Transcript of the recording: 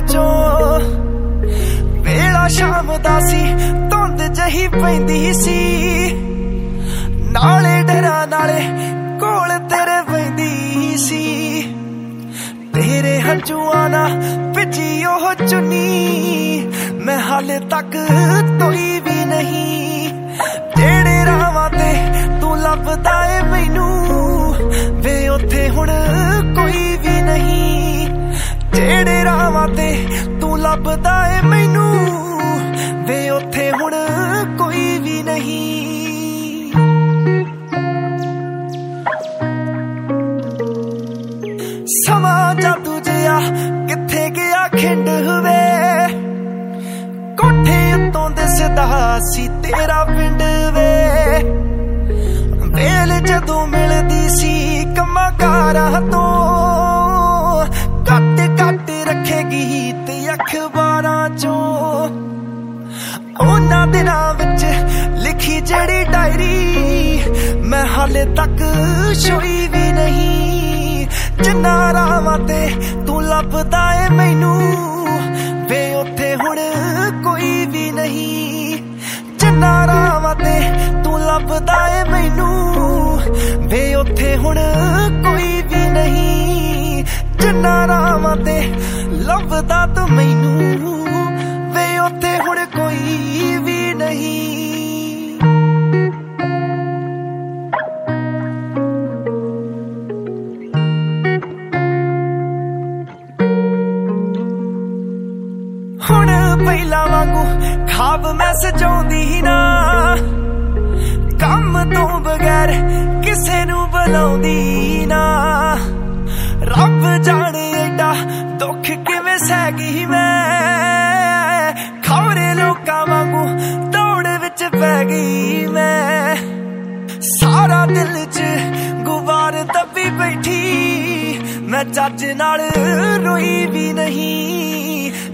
चों वेला शाम दा सी धुंद जही पैंदी सी नाले डरा नाले कोल तेरे पैंदी सी तेरे हंझुआं नाल भिजी ओह चुन्नी मैं हाले तक धोई भी नहीं जेड़े रावां ते तू लभदा ए मैनू वे उत्थे हुण कोई भी नहीं जेड़े रावां ते तू लभदा ए मैनू वे उत्थे हुण कोई भी नहीं समा जादू जिया किथे गया खिंड हुए कोठे उत्तों दिसदा सी तेरा पिंड वे वेल जदों मिलदी सी कम्मां कारां तों कट कट रखेगी ते अखबारां चों उन्हां दिनां विच लिखी जड़ी डायरी मैं हाले तक छोई भी नहीं जिन्ना रावां ते तू लभदा ए मैनू वे उत्थे हुण कोई भी नहीं जिन्ना रावां ते तू लभदा ए मैनू वे उत्थे हुण कोई भी नहीं जिन्ना रावां ते लभदा तू मैनू वे उत्थे हुण कोई भी नहीं हुण पहिला वांगू खाब मैं सजाउंदी ना कम तो बगैर किसे नू बुलाउंदी ना रब जाने एडा दुख किवें सह गई मैं खौरे लोकां वांगू दौड़ विच पै गई मैं सारा दिल च गुबार दबी बैठी मैं चज नाल रोई भी नहीं